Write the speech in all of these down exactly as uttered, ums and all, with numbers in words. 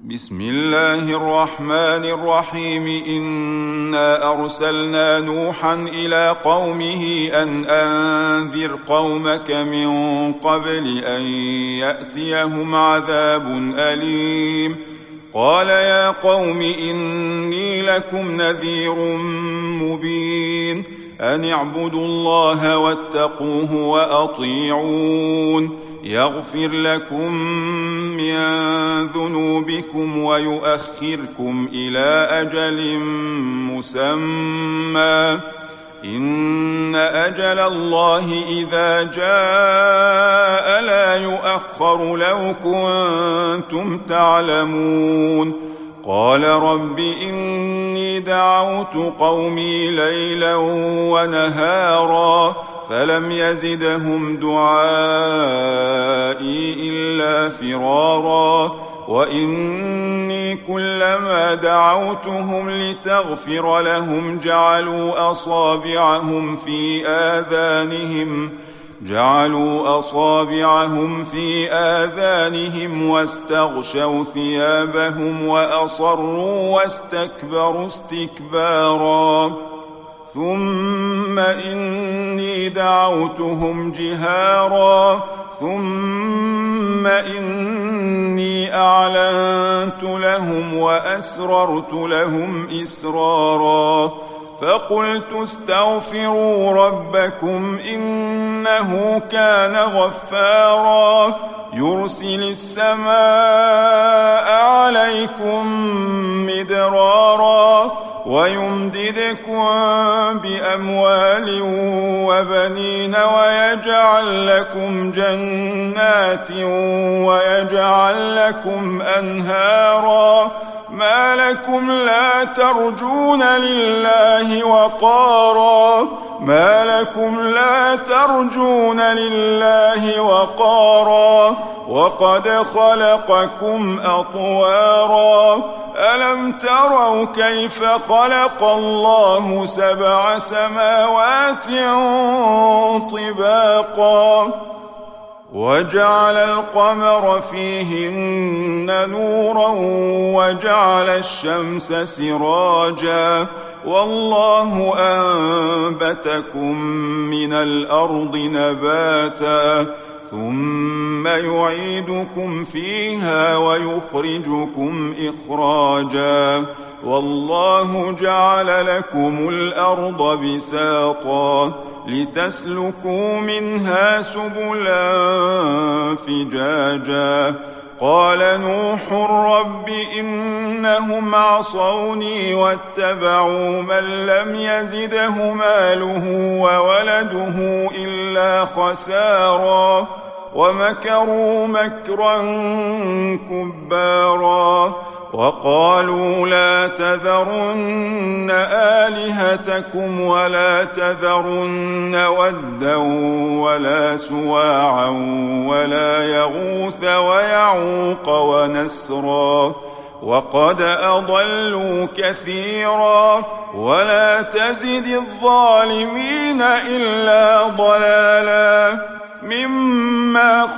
بسم الله الرحمن الرحيم إنا أرسلنا نوحا إلى قومه أن أنذر قومك من قبل أن يأتيهم عذاب أليم قال يا قوم إني لكم نذير مبين أن اعبدوا الله واتقوه وأطيعون يغفر لكم من ذنوبكم ويؤخركم إلى أجل مسمى إن أجل الله إذا جاء لا يؤخر لو كنتم تعلمون قال رب إني دعوت قومي ليلا ونهارا فلم يزدهم دعائي إلا فرارا وإني كلما دعوتهم لتغفر لهم جعلوا أصابعهم في آذانهم جعلوا أصابعهم في آذانهم واستغشوا ثيابهم وأصروا واستكبروا استكبارا ثم إني دعوتهم جهارا ثم إني أعلنت لهم وأسررت لهم إسرارا فقلت استغفروا ربكم إنه كان غفارا يرسل السماء عليكم مدرارا ويمددكم بأموال وبنين ويجعل لكم جنات ويجعل لكم أنهارا ما لكم لا ترجون لله وقارا ما لكم لا ترجون لله وقارا وقد خلقكم أطوارا ألم تروا كيف خلق الله سبع سماوات طباقا وجعل القمر فيهن نورا وجعل الشمس سراجا والله أنبتكم من الأرض نباتا ثم يعيدكم فيها ويخرجكم إخراجا والله جعل لكم الأرض بساطا لتسلكوا منها سبلا فجاجا قال نوح رب إنهم عصوني واتبعوا من لم يزده ماله وولده إلا خسارا ومكروا مكرا كبارا وقالوا لا تذرن آلهتكم ولا تذرن ودا ولا سواعا ولا يغوث ويعوق ونسرا وقد أضلوا كثيرا ولا تزد الظالمين إلا ضلالا مما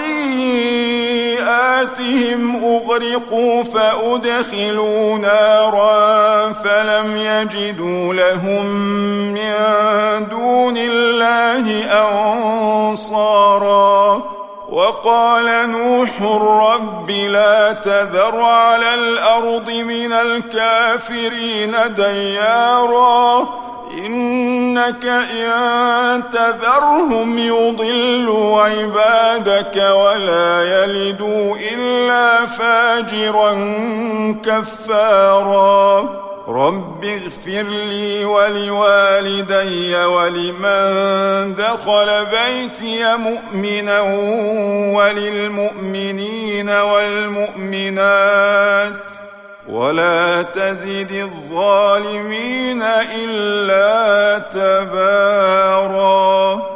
خطيئاتهم أغرقوا فأدخلوا نارا فلم يجدوا لهم من دون الله أنصارا وقال نوح رب لا تذر على الأرض من الكافرين ديارا إنك إن تذرهم يضلوا عبادك ولا يلدوا إلا فاجرا كفارا رب اغفر لي ولوالدي ولمن دخل بيتي مؤمنا وللمؤمنين والمؤمنات ولا تزد الظالمين إلا تبارا.